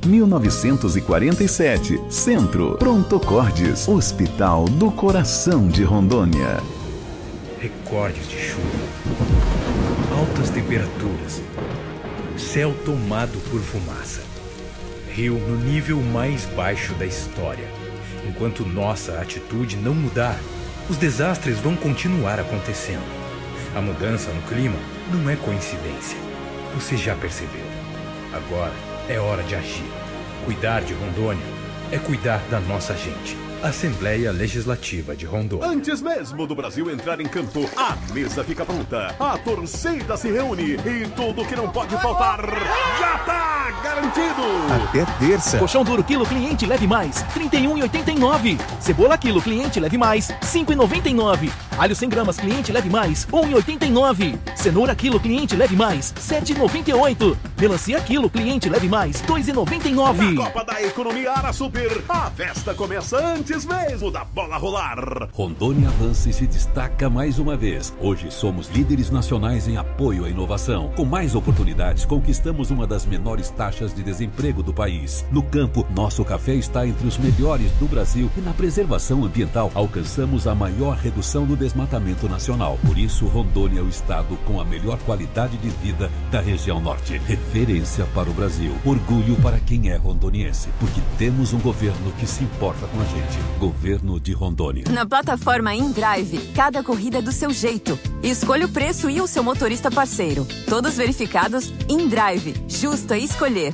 1947, Centro. Pronto Cordes, Hospital do Coração de Rondônia. Recordes de chuva, altas temperaturas, céu tomado por fumaça, rio no nível mais baixo da história. Enquanto nossa atitude não mudar, os desastres vão continuar acontecendo. A mudança no clima não é coincidência. Você já percebeu. Agora é hora de agir. Cuidar de Rondônia é cuidar da nossa gente. Assembleia Legislativa de Rondônia. Antes mesmo do Brasil entrar em campo, a mesa fica pronta, a torcida se reúne e tudo que não pode faltar já tá garantido. Até terça. Colchão duro quilo cliente leve mais, R$ 31,89. Cebola quilo cliente leve mais, R$ 5,99. Alho 100 gramas cliente leve mais, R$ 1,89. Cenoura quilo cliente leve mais, R$ 7,98. Melancia quilo cliente leve mais, R$ 2,99. Na Copa da Economia Ara Super, a festa começa antes Antes mesmo da bola rolar. Rondônia avança e se destaca mais uma vez. Hoje somos líderes nacionais em apoio à inovação. Com mais oportunidades, conquistamos uma das menores taxas de desemprego do país. No campo, nosso café está entre os melhores do Brasil e na preservação ambiental alcançamos a maior redução do desmatamento nacional. Por isso, Rondônia é o estado com a melhor qualidade de vida da região norte. Referência para o Brasil. Orgulho para quem é rondoniense, porque temos um governo que se importa com a gente. Governo de Rondônia. Na plataforma InDrive, cada corrida é do seu jeito. Escolha o preço e o seu motorista parceiro. Todos verificados. InDrive. Justo é escolher.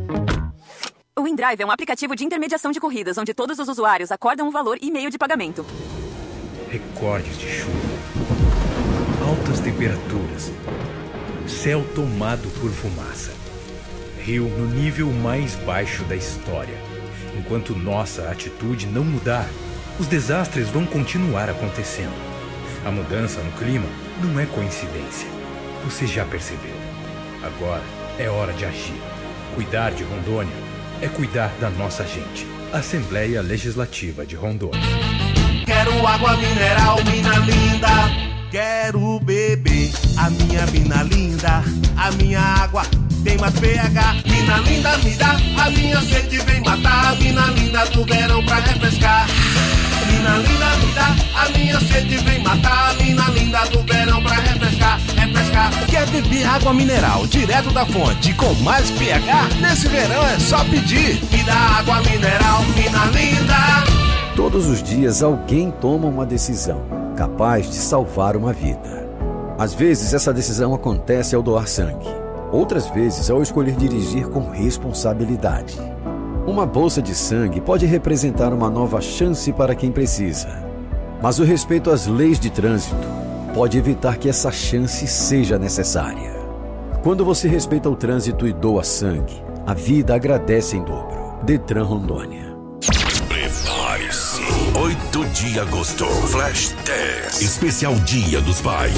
O InDrive é um aplicativo de intermediação de corridas, onde todos os usuários acordam um valor e meio de pagamento. Recordes de chuva, altas temperaturas, céu tomado por fumaça, rio no nível mais baixo da história. Enquanto nossa atitude não mudar, os desastres vão continuar acontecendo. A mudança no clima não é coincidência. Você já percebeu. Agora é hora de agir. Cuidar de Rondônia é cuidar da nossa gente. Assembleia Legislativa de Rondônia. Quero água mineral, mina linda. Quero beber a minha mina linda. A minha água tem mais pH. Mina linda, me dá. A minha sede vem matar. A mina linda do verão pra refrescar. Mina linda, me dá. A minha sede vem matar. A mina linda do verão pra refrescar. Refrescar. Quer beber água mineral direto da fonte com mais pH? Nesse verão é só pedir. Me dá água mineral, mina linda. Todos os dias alguém toma uma decisão capaz de salvar uma vida. Às vezes essa decisão acontece ao doar sangue. Outras vezes ao escolher dirigir com responsabilidade. Uma bolsa de sangue pode representar uma nova chance para quem precisa. Mas o respeito às leis de trânsito pode evitar que essa chance seja necessária. Quando você respeita o trânsito e doa sangue, a vida agradece em dobro. Detran Rondônia. Prepare-se. 8 de agosto, Flash 10, especial Dia dos Pais.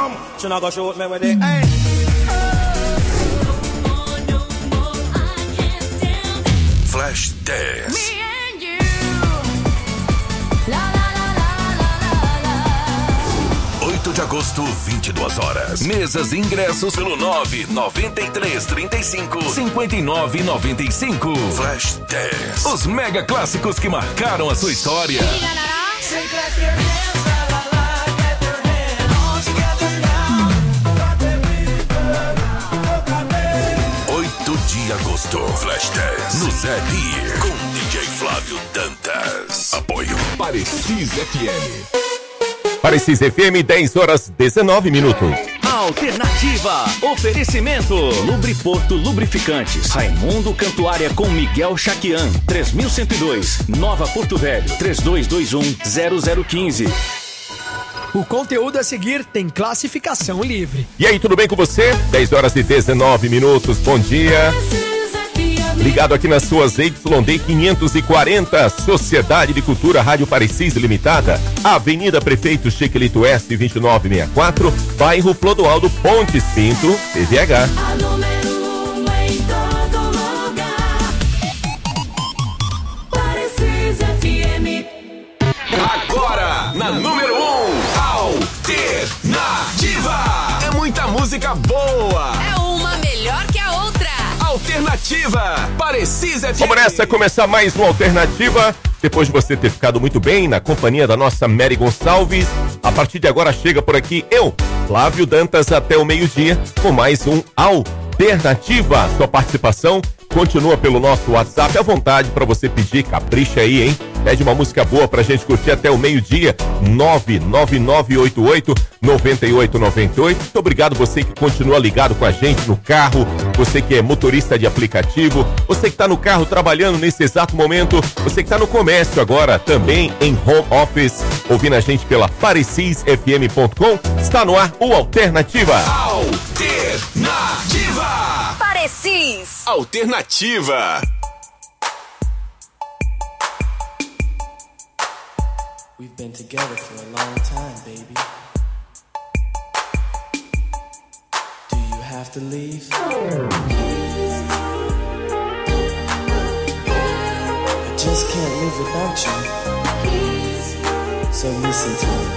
Flash 10. 8 de agosto, 22 horas. Mesas e ingressos pelo 99335-5995. Flash 10. Os mega clássicos que marcaram a sua história. 8 de agosto, Flash 10. No Zé Beer, com DJ Flávio Dantas. Apoio Parecis FM. Parecis FM, 10 horas 19 minutos. Alternativa. Oferecimento. Lubriporto Lubrificantes. Raimundo Cantuária com Miguel Chaquian. 3102. Nova Porto Velho. 3221-0015. O conteúdo a seguir tem classificação livre. E aí, tudo bem com você? 10 horas e 19 minutos. Bom dia. Ligado aqui nas suas YD 540, Sociedade de Cultura Rádio Parecis Limitada, Avenida Prefeito Chiquelito Oeste 2964, bairro Clodoaldo Pontes Pinto, PVH. Agora, na número 1, Alternativa. É muita música boa. É uma melhor que a outra. Alternativa, Parecis FM. Vamos nessa, começar mais uma Alternativa. Depois de você ter ficado muito bem na companhia da nossa Mary Gonçalves, a partir de agora chega por aqui eu, Flávio Dantas, até o meio-dia, com mais um Alternativa. Sua participação continua pelo nosso WhatsApp, à vontade para você pedir, capricha aí, hein? Pede uma música boa pra gente curtir até o meio-dia, 99988-9898. Muito obrigado você que continua ligado com a gente no carro, você que é motorista de aplicativo, você que tá no carro trabalhando nesse exato momento, você que tá no comércio agora, também em home office, ouvindo a gente pela parecisfm.com. Está no ar o Alternativa. Alternativa. Parecis. Alternativa. We've been together for a long time, baby. Do you have to leave? I just can't live without you. So listen to me.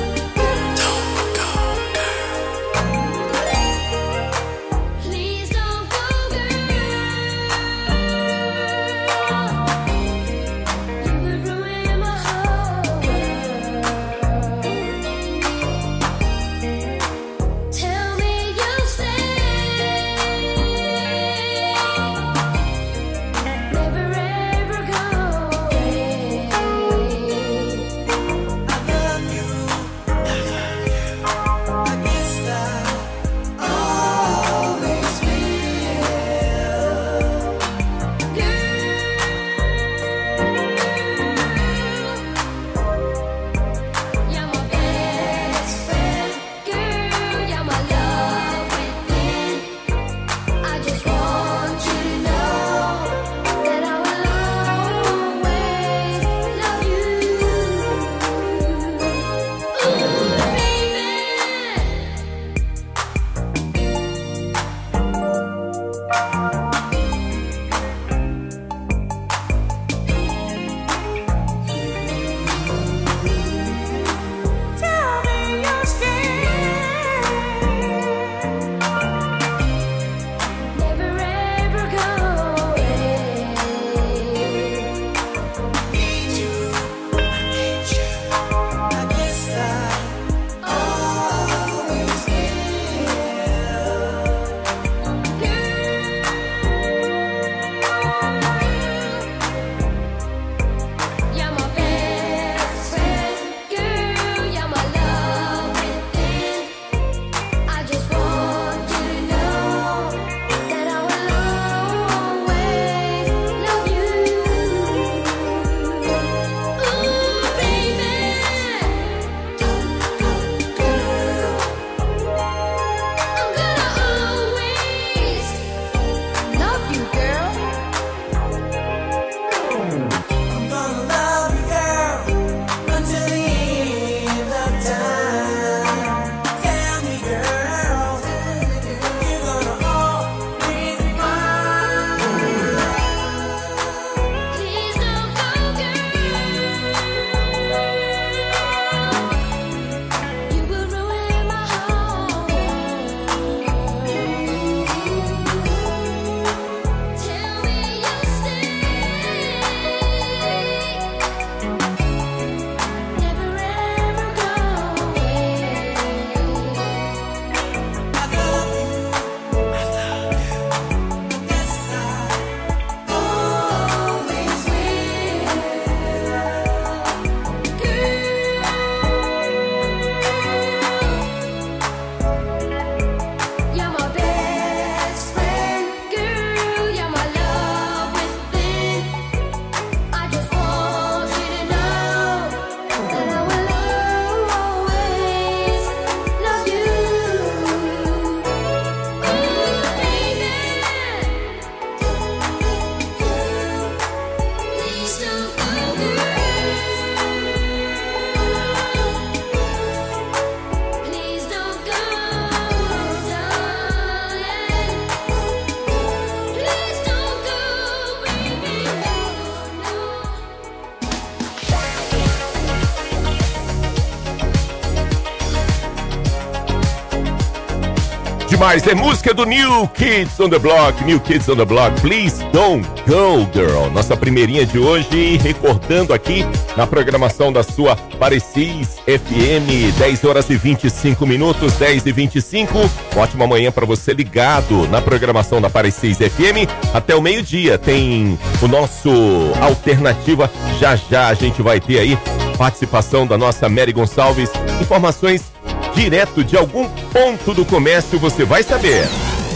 Demais, é música do New Kids on the Block, New Kids on the Block, Please Don't Go Girl. Nossa primeirinha de hoje, recordando aqui na programação da sua Parecis FM, 10 horas e 25 minutos, 10 e 25. Ótima manhã para você ligado na programação da Parecis FM. Até o meio-dia tem o nosso Alternativa. Já já a gente vai ter aí participação da nossa Mary Gonçalves. Informações direto de algum ponto do comércio, você vai saber.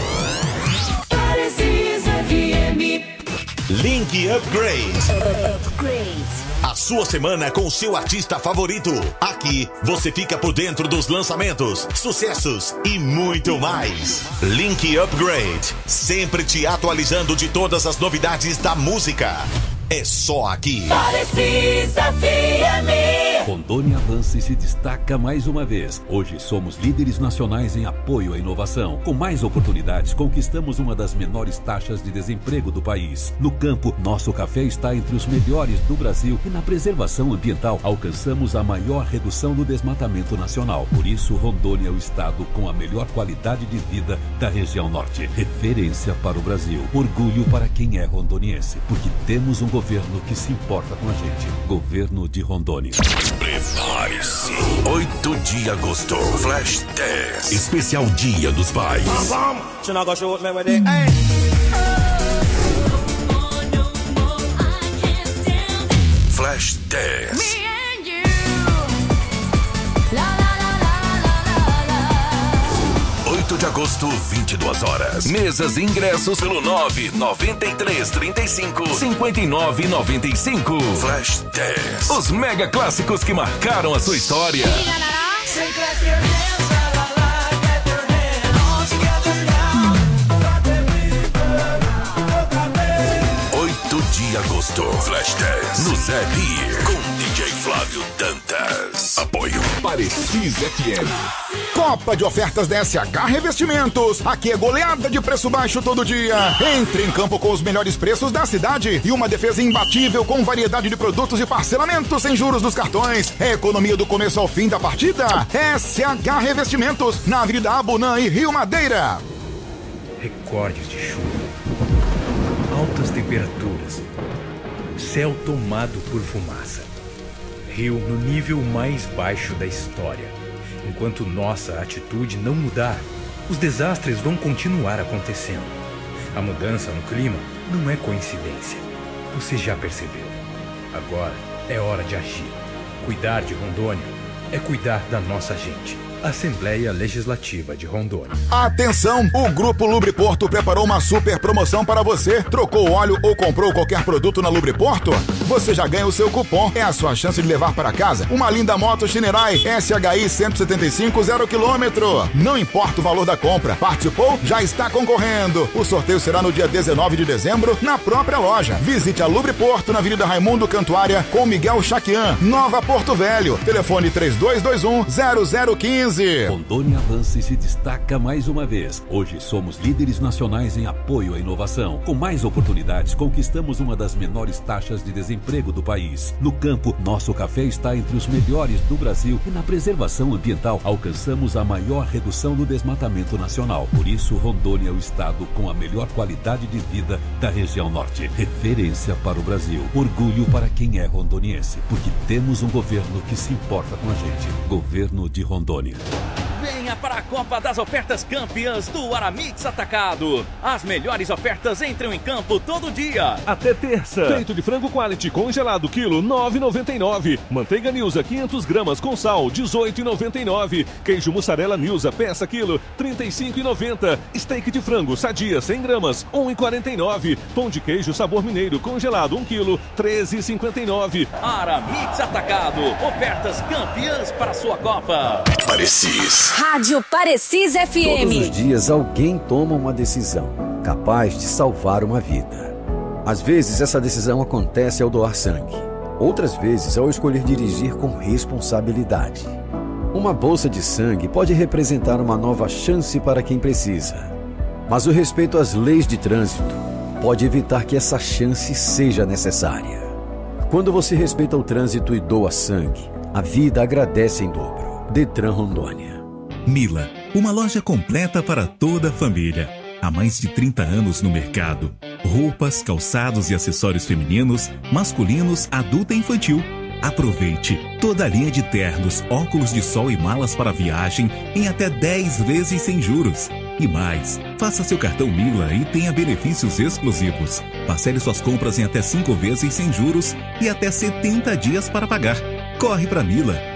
Link Upgrade. A sua semana com o seu artista favorito. Aqui você fica por dentro dos lançamentos, sucessos e muito mais. Link Upgrade, sempre te atualizando de todas as novidades da música. É só aqui. Parecis FM. Rondônia avança e se destaca mais uma vez. Hoje somos líderes nacionais em apoio à inovação. Com mais oportunidades, conquistamos uma das menores taxas de desemprego do país. No campo, nosso café está entre os melhores do Brasil e na preservação ambiental alcançamos a maior redução do desmatamento nacional. Por isso, Rondônia é o estado com a melhor qualidade de vida da região norte. Referência para o Brasil. Orgulho para quem é rondoniense, porque temos um governo que se importa com a gente. Governo de Rondônia. Prepare-se. 8 de agosto. Flash Dance. Especial Dia dos Pais. Flash Dance. 8 de agosto, 22 horas. Mesas e ingressos pelo 99335-5995. Flash Dance. Os mega clássicos que marcaram a sua história. 8 de agosto. Flash Dance. No Zé Beer. Com DJ Flávio Dantas. Apoio Parecis FM. Copa de ofertas da SH Revestimentos. Aqui é goleada de preço baixo todo dia. Entre em campo com os melhores preços da cidade e uma defesa imbatível com variedade de produtos e parcelamento sem juros dos cartões. É economia do começo ao fim da partida. SH Revestimentos, na Avenida Abunã e Rio Madeira. Recordes de chuva, altas temperaturas, céu tomado por fumaça, rio no nível mais baixo da história. Enquanto nossa atitude não mudar, os desastres vão continuar acontecendo. A mudança no clima não é coincidência. Você já percebeu. Agora é hora de agir. Cuidar de Rondônia é cuidar da nossa gente. Assembleia Legislativa de Rondônia. Atenção! O Grupo Lubriporto preparou uma super promoção para você. Trocou óleo ou comprou qualquer produto na Lubriporto? Você já ganha o seu cupom. É a sua chance de levar para casa uma linda moto Shinerai SHI 175 0 km. Não importa o valor da compra. Participou? Já está concorrendo. O sorteio será no dia 19 de dezembro na própria loja. Visite a Lubriporto na Avenida Raimundo Cantuária com Miguel Chaquian, Nova Porto Velho. Telefone 3221-0015. Rondônia avança e se destaca mais uma vez. Hoje somos líderes nacionais em apoio à inovação. Com mais oportunidades, conquistamos uma das menores taxas de desemprego do país. No campo, nosso café está entre os melhores do Brasil e na preservação ambiental alcançamos a maior redução do desmatamento nacional. Por isso, Rondônia é o estado com a melhor qualidade de vida da região norte. Referência para o Brasil. Orgulho para quem é rondoniense, porque temos um governo que se importa com a gente. Governo de Rondônia. Venha para a Copa das Ofertas Campeãs do Aramix Atacado. As melhores ofertas entram em campo todo dia. Até terça. Peito de frango quality congelado quilo 9,99. Manteiga Nilza 500 gramas com sal 18,99. Queijo mussarela Nilza peça quilo 35,90. Steak de frango sadia 100 gramas 1,49. Pão de queijo sabor mineiro congelado 1 quilo 13,59. Aramix Atacado. Ofertas campeãs para sua Copa. Parecis. Rádio Parecis FM. Todos os dias alguém toma uma decisão capaz de salvar uma vida. Às vezes essa decisão acontece ao doar sangue. Outras vezes ao escolher dirigir com responsabilidade. Uma bolsa de sangue pode representar uma nova chance para quem precisa. Mas o respeito às leis de trânsito pode evitar que essa chance seja necessária. Quando você respeita o trânsito e doa sangue, a vida agradece em dobro. Detran Rondônia. Mila, uma loja completa para toda a família. Há mais de 30 anos no mercado. Roupas, calçados e acessórios femininos, masculinos, adulto e infantil. Aproveite toda a linha de ternos, óculos de sol e malas para viagem em até 10 vezes sem juros. E mais, faça seu cartão Mila e tenha benefícios exclusivos. Parcele suas compras em até 5 vezes sem juros e até 70 dias para pagar. Corre para Mila.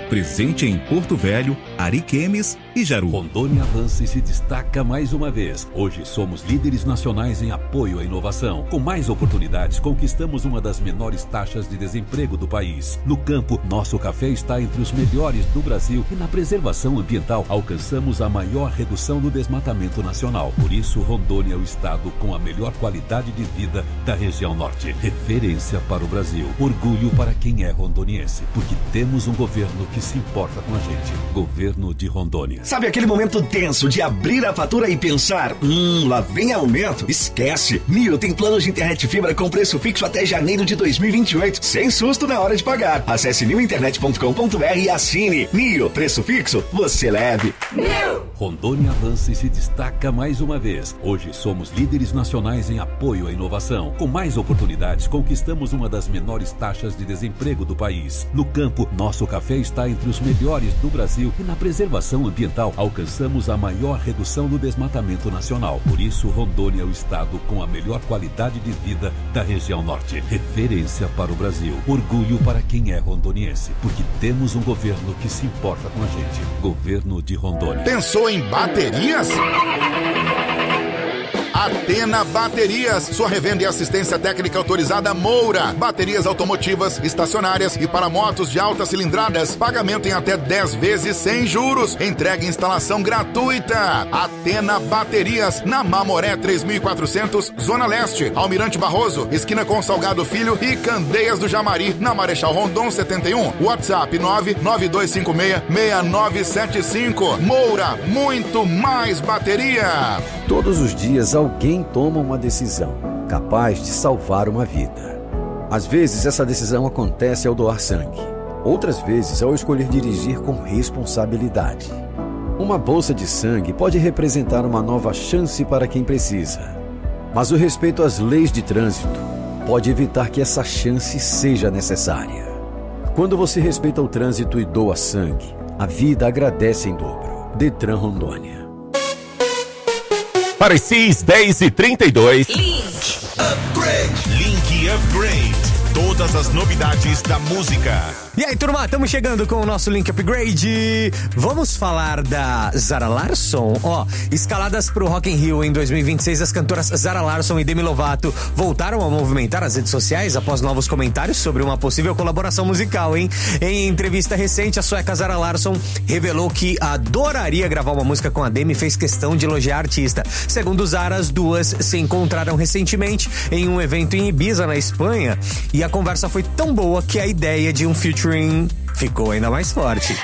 presente em Porto Velho, Ariquemes e Jaru. Rondônia avança e se destaca mais uma vez. Hoje somos líderes nacionais em apoio à inovação. Com mais oportunidades, conquistamos uma das menores taxas de desemprego do país. No campo, nosso café está entre os melhores do Brasil e na preservação ambiental alcançamos a maior redução do desmatamento nacional. Por isso, Rondônia é o estado com a melhor qualidade de vida da região norte. Referência para o Brasil. Orgulho para quem é rondoniense, porque temos um governo que se importa com a gente. Governo de Rondônia. Sabe aquele momento tenso de abrir a fatura e pensar, lá vem aumento? Esquece! Nio tem planos de internet fibra com preço fixo até janeiro de 2028, sem susto na hora de pagar. Acesse niointernet.com.br e assine. Nio, preço fixo, você leve. Nio! Rondônia avança e se destaca mais uma vez. Hoje somos líderes nacionais em apoio à inovação. Com mais oportunidades, conquistamos uma das menores taxas de desemprego do país. No campo, nosso café está entre os melhores do Brasil e na preservação ambiental alcançamos a maior redução do desmatamento nacional. Por isso, Rondônia é o estado com a melhor qualidade de vida da região norte. Referência para o Brasil. Orgulho para quem é rondoniense, porque temos um governo que se importa com a gente. Governo de Rondônia. Pensou em baterias? Atena Baterias, sua revenda e assistência técnica autorizada Moura. Baterias automotivas, estacionárias e para motos de altas cilindradas. Pagamento em até 10 vezes sem juros. Entrega e instalação gratuita. Atena Baterias, na Mamoré 3400, Zona Leste. Almirante Barroso, esquina com Salgado Filho e Candeias do Jamari, na Marechal Rondon 71. WhatsApp 99256-6975. Moura, muito mais bateria. Todos os dias alguém toma uma decisão capaz de salvar uma vida. Às vezes essa decisão acontece ao doar sangue. Outras vezes ao escolher dirigir com responsabilidade. Uma bolsa de sangue pode representar uma nova chance para quem precisa. Mas o respeito às leis de trânsito pode evitar que essa chance seja necessária. Quando você respeita o trânsito e doa sangue, a vida agradece em dobro. Detran Rondônia. Parecis 10h32. Link Upgrade. Link Upgrade. Todas as novidades da música. E aí, turma, estamos chegando com o nosso Link Upgrade. Vamos falar da Zara Larsson. Escaladas pro Rock in Rio em 2026, as cantoras Zara Larsson e Demi Lovato voltaram a movimentar as redes sociais após novos comentários sobre uma possível colaboração musical, hein? Em entrevista recente, a sueca Zara Larsson revelou que adoraria gravar uma música com a Demi e fez questão de elogiar a artista. Segundo Zara, as duas se encontraram recentemente em um evento em Ibiza, na Espanha, e a conversa foi tão boa que a ideia de um featuring ficou ainda mais forte.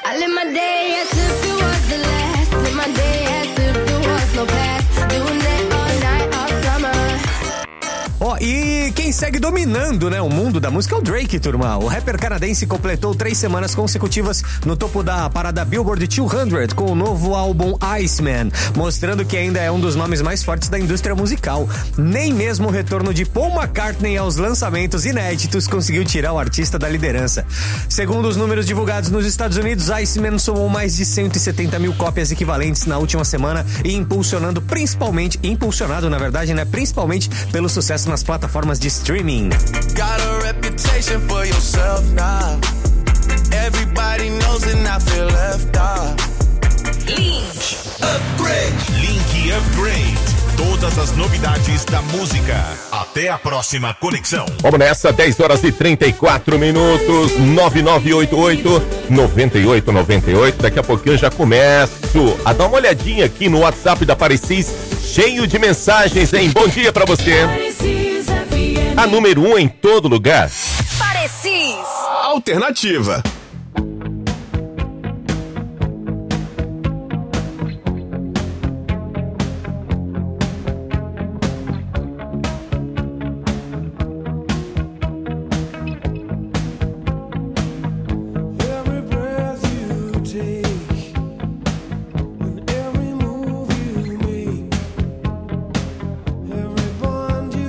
E quem segue dominando, o mundo da música é o Drake, turma. O rapper canadense completou 3 semanas consecutivas no topo da parada Billboard 200 com o novo álbum Iceman, mostrando que ainda é um dos nomes mais fortes da indústria musical. Nem mesmo o retorno de Paul McCartney aos lançamentos inéditos conseguiu tirar o artista da liderança. Segundo os números divulgados nos Estados Unidos, Iceman somou mais de 170 mil cópias equivalentes na última semana e impulsionado, principalmente pelo sucesso nas plataformas de streaming. Got a reputation for yourself now. Everybody knows and I feel left out. Link Upgrade. Link Upgrade. Todas as novidades da música. Até a próxima conexão. Vamos nessa, 10h34. 9988-9898. Daqui a pouquinho eu já começo a dar uma olhadinha aqui no WhatsApp da Parecis, cheio de mensagens, hein? Bom dia pra você. A número 1 em todo lugar. Parecis. Alternativa.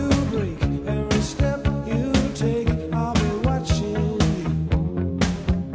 Step you take, I'll be watching you.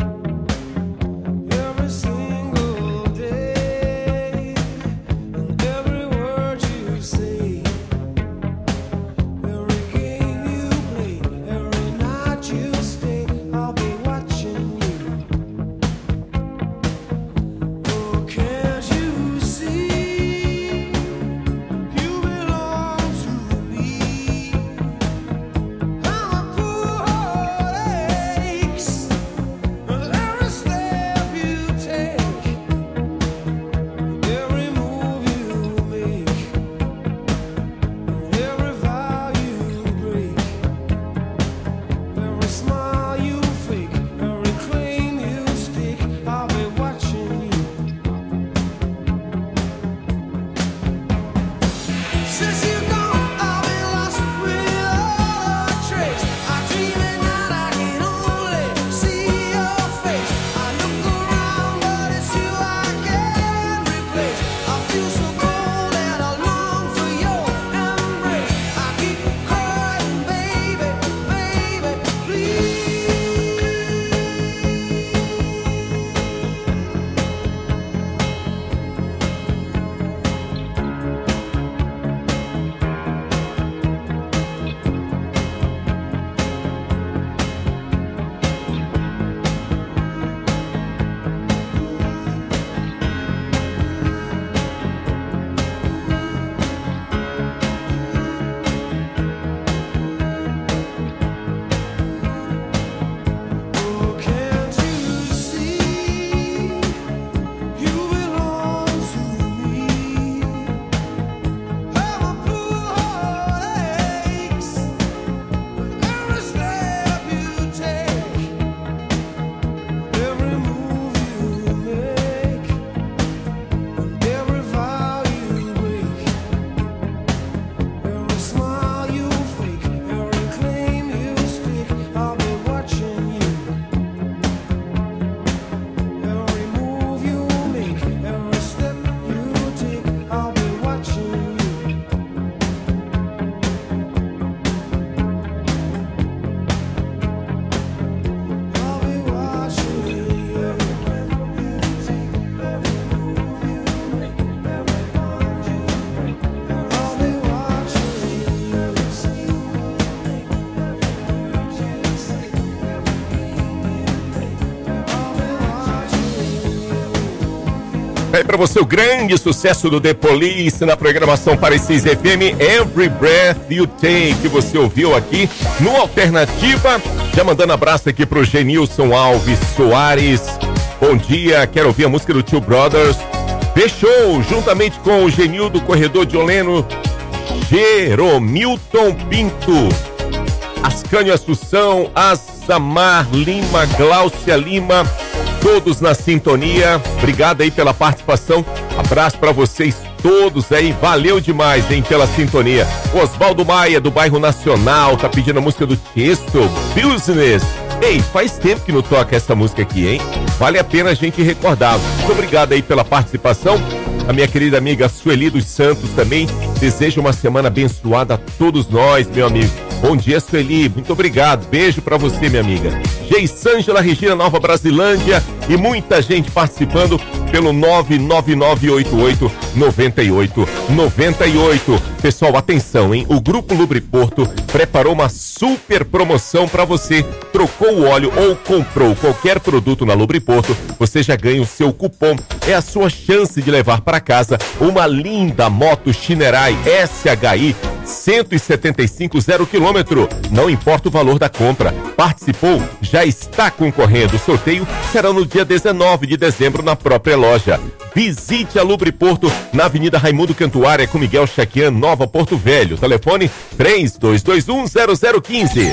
Tá aí pra você o grande sucesso do The Police na programação Parecis FM, Every Breath You Take, que você ouviu aqui no Alternativa. Já mandando abraço aqui pro Genilson Alves Soares. Bom dia, quero ouvir a música do Two Brothers. Fechou, juntamente com o Genildo Corredor de Oleno, Jeromilton Pinto, Ascânio Assunção, Azamar Lima, Gláucia Lima, todos na sintonia. Obrigado aí pela participação. Abraço pra vocês todos aí. Valeu demais, hein, pela sintonia. Osvaldo Maia, do Bairro Nacional, tá pedindo a música do Tiesto, Business. Ei, faz tempo que não toca essa música aqui, hein? Vale a pena a gente recordar. Muito obrigado aí pela participação. A minha querida amiga Sueli dos Santos também deseja uma semana abençoada a todos nós, meu amigo. Bom dia, Sueli. Muito obrigado. Beijo pra você, minha amiga. Geisângela Regina, Nova Brasilândia, e muita gente participando pelo 999889898. Pessoal, atenção, hein? O Grupo Lubriporto preparou uma super promoção pra você. Trocou o óleo ou comprou qualquer produto na Lubriporto, você já ganha o seu cupom. É a sua chance de levar para casa uma linda moto Shinerai SHI 175 0 km. Não importa o valor da compra. Participou? Já está concorrendo. O sorteio será no dia 19 de dezembro na própria loja. Visite a Lubriporto na Avenida Raimundo Cantuária com Miguel Chaquian, Nova Porto Velho. Telefone 32210015.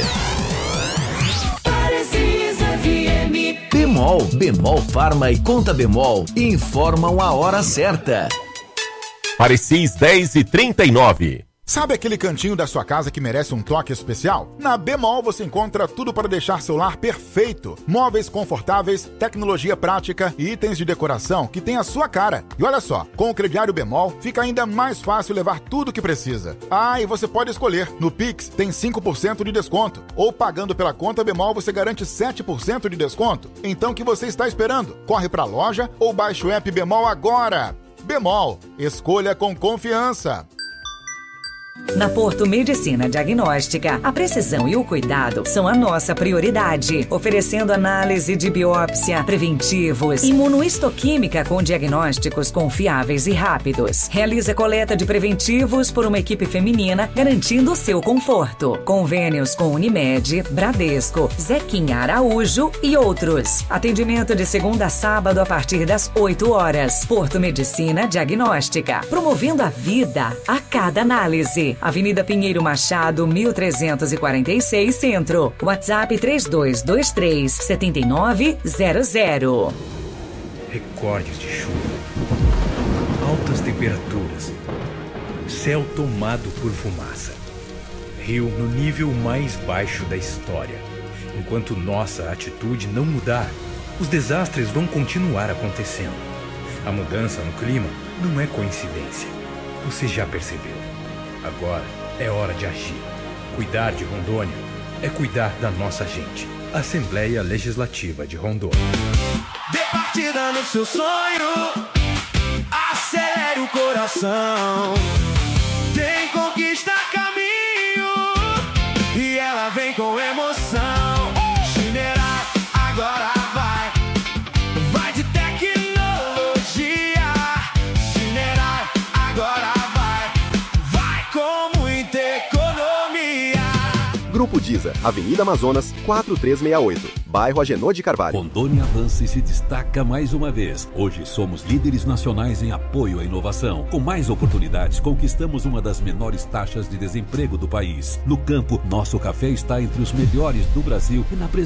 Bemol Farma e Conta Bemol informam a hora certa. Parecis 10h39. Sabe aquele cantinho da sua casa que merece um toque especial? Na Bemol você encontra tudo para deixar seu lar perfeito. Móveis confortáveis, tecnologia prática e itens de decoração que tem a sua cara. E olha só, com o crediário Bemol fica ainda mais fácil levar tudo que precisa. Ah, e você pode escolher. No Pix tem 5% de desconto. Ou pagando pela conta Bemol você garante 7% de desconto. Então o que você está esperando? Corre para a loja ou baixe o app Bemol agora. Bemol, escolha com confiança. Na Porto Medicina Diagnóstica, a precisão e o cuidado são a nossa prioridade, oferecendo análise de biópsia, preventivos, imunohistoquímica com diagnósticos confiáveis e rápidos. Realiza coleta de preventivos por uma equipe feminina, garantindo o seu conforto. Convênios com Unimed, Bradesco, Zequinha Araújo e outros. Atendimento de segunda a sábado a partir das 8 horas. Porto Medicina Diagnóstica, promovendo a vida a cada análise. Avenida Pinheiro Machado, 1346, Centro. WhatsApp 3223-7900. Recordes de chuva, altas temperaturas, céu tomado por fumaça, rio no nível mais baixo da história. Enquanto nossa atitude não mudar, os desastres vão continuar acontecendo. A mudança no clima não é coincidência. Você já percebeu. Agora é hora de agir. Cuidar de Rondônia é cuidar da nossa gente. Assembleia Legislativa de Rondônia. Dê partida no seu sonho, acelere o coração. Tem conquista caminho e ela vem com emoção. Shinerai agora vai, vai de tecnologia. Shinerai agora com muita economia. Grupo Diza, Avenida Amazonas, 4368, bairro Agenor de Carvalho. Rondônia avança e se destaca mais uma vez. Hoje somos líderes nacionais em apoio à inovação. Com mais oportunidades, conquistamos uma das menores taxas de desemprego do país. No campo, nosso café está entre os melhores do Brasil e na